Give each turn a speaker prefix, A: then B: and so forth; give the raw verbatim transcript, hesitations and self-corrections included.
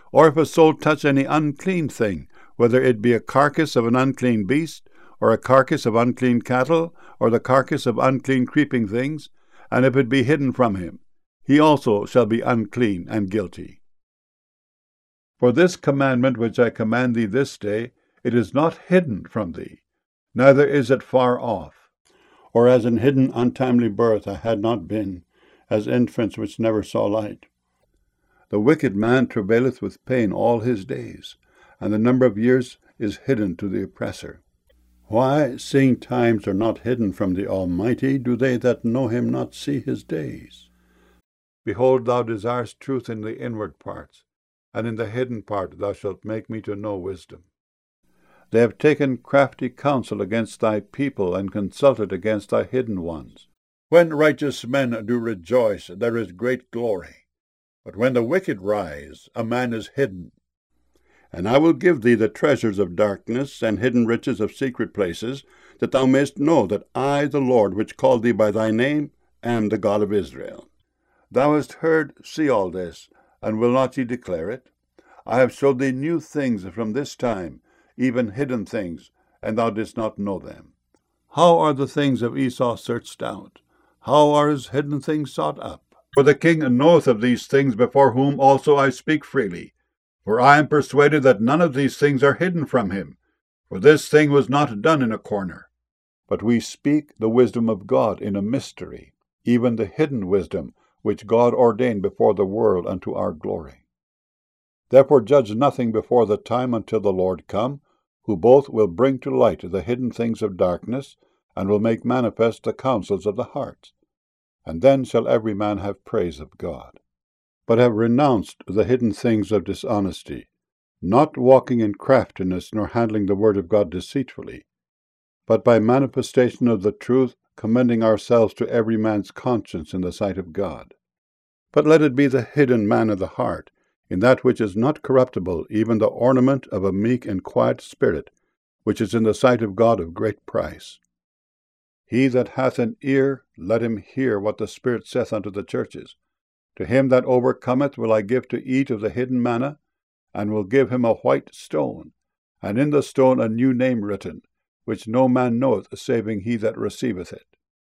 A: Or if a soul touch any unclean thing, whether it be a carcass of an unclean beast, or a carcass of unclean cattle, or the carcass of unclean creeping things, and if it be hidden from him, he also shall be unclean and guilty. For this commandment which I command thee this day, it is not hidden from thee, neither is it far off. Or as in hidden untimely birth I had not been, as infants which never saw light. The wicked man travaileth with pain all his days, and the number of years is hidden to the oppressor. Why, seeing times are not hidden from the Almighty, do they that know him not see his days? Behold, thou desirest truth in the inward parts, and in the hidden part thou shalt make me to know wisdom. They have taken crafty counsel against thy people, and consulted against thy hidden ones. When righteous men do rejoice, there is great glory. But when the wicked rise, a man is hidden. And I will give thee the treasures of darkness, and hidden riches of secret places, that thou mayest know that I, the Lord, which called thee by thy name, am the God of Israel. Thou hast heard, see all this, and will not ye declare it? I have showed thee new things from this time, even hidden things, and thou didst not know them. How are the things of Esau searched out? How are his hidden things sought up? For the king knoweth of these things, before whom also I speak freely. For I am persuaded that none of these things are hidden from him. For this thing was not done in a corner. But we speak the wisdom of God in a mystery, even the hidden wisdom, which God ordained before the world unto our glory. Therefore judge nothing before the time until the Lord come, who both will bring to light the hidden things of darkness, and will make manifest the counsels of the heart. And then shall every man have praise of God. But have renounced the hidden things of dishonesty, not walking in craftiness, nor handling the word of God deceitfully, but by manifestation of the truth, commending ourselves to every man's conscience in the sight of God. But let it be the hidden man of the heart, in that which is not corruptible, even the ornament of a meek and quiet spirit, which is in the sight of God of great price. He that hath an ear, let him hear what the Spirit saith unto the churches. To him that overcometh will I give to eat of the hidden manna, and will give him a white stone, and in the stone a new name written, which no man knoweth, saving he that receiveth it.